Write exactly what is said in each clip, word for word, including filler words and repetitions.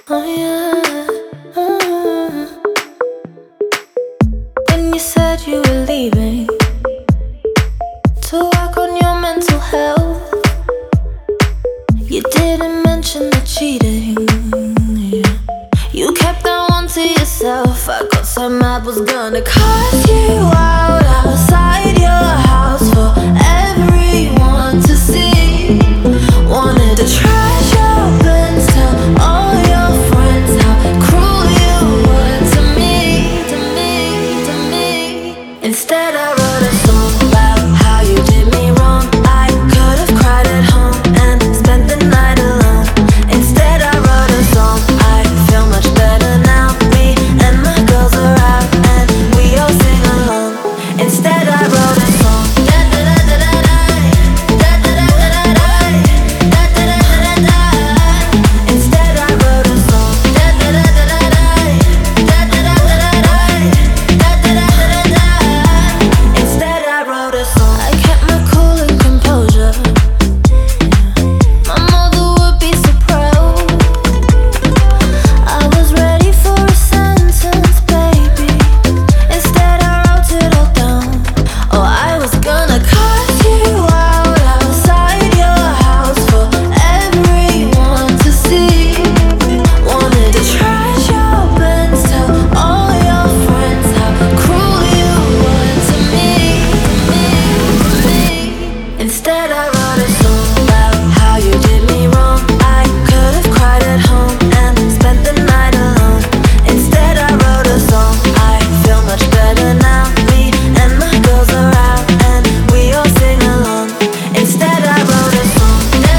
Oh yeah. uh. When you said you were leaving to work on your mental health, you didn't mention the cheating. Yeah. You kept that one to yourself. I got so mad, was gonna cuss you out outside your house for everyone to see. Wanted to trash your bins, tell all your friends how cruel you were to me, to me, to me. Instead I wrote a song about how you did me wrong. I could have cried at home and spent the night alone. Instead I wrote a song, I feel much better now. Me and my girls are out and we all sing along. Instead I wrote a song. Instead I wrote a song about how you did me wrong. I could have cried at home and spent the night alone. Instead I wrote a song, I feel much better now. Me and my girls are out and we all sing along. Instead I wrote a song.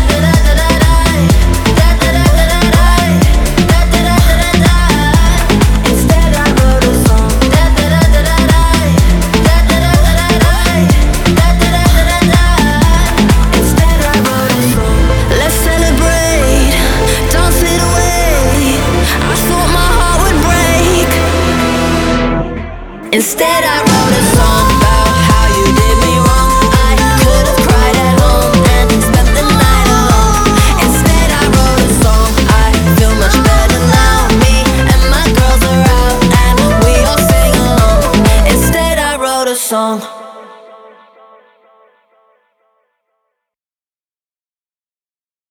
Instead I wrote a song. Let's celebrate, don't sit away. I thought my heart would break. Instead I wrote